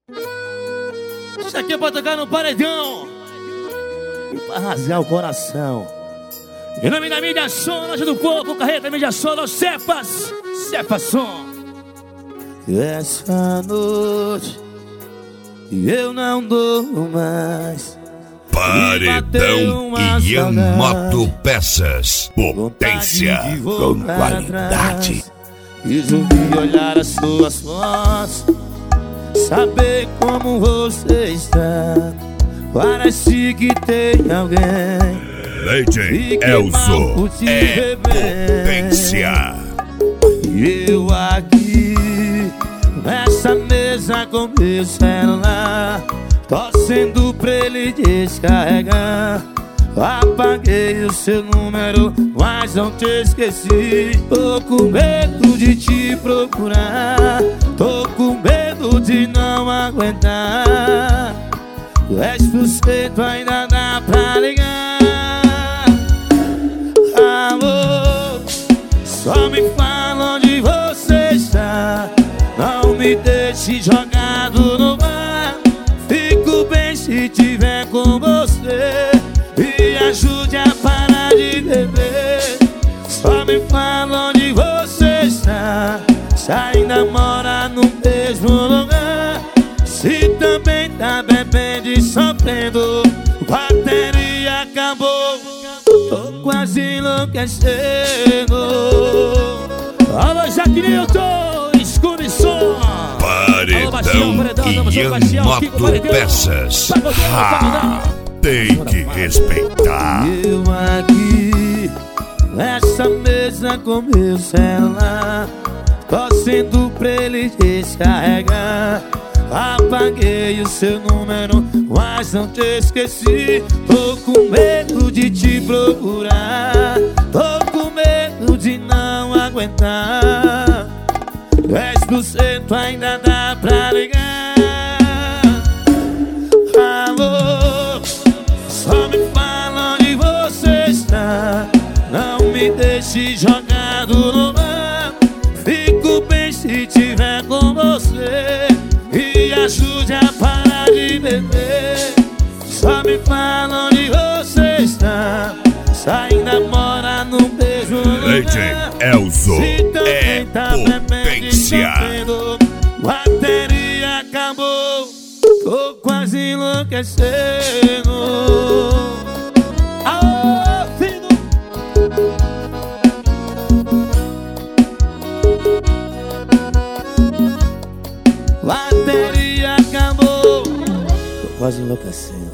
Isso aqui é pra tocar no paredão e pra rasgar o coração. Em nome da mídia som, loja do povo, carreta mídia som, os Cepas som. Essa noite eu não durmo mais. Paredão Ian Motopeças, potência com qualidade. Quis ouvir olhar as suas fotos, saber como você está. Parece que tem alguém. Legend Elzo é potência. E eu aqui nessa mesa com meu celular, torcendo pra ele descarregar. Apaguei o seu número, mas não te esqueci. Tô com medo de te procurar, tô com medo de não aguentar. 10% ainda dá pra ligar. Alô, só me fala onde você está. Não me deixe jogado no mar. Fico bem se tiver com você. Me ajude a parar de beber. Só me fala onde você está. Se ainda mora no mesmo lugar. Se também tá bebendo e sofrendo. Bateria acabou. Tô quase enlouquecendo. Alô, Jaquinilton, escure som. Paredão Ian Motopeças. Tem que respeitar. Eu aqui nessa mesa com meu celular, torcendo pra ele descarregar. Apaguei o seu número, mas não te esqueci. Tô com medo de te procurar, tô com medo de não aguentar. 10% ainda dá pra ligar. Alô, só me fala onde você está. Não me deixe jogado no mar. Fico bem se tiver com você. E ajude a parar de beber. Só me fala onde você está. Se ainda mora no mesmo lugar. Legend Elzo é potência. Bateria acabou. Tô quase enlouquecendo. Aô, filho. Bateria acabou. Tô quase enlouquecendo.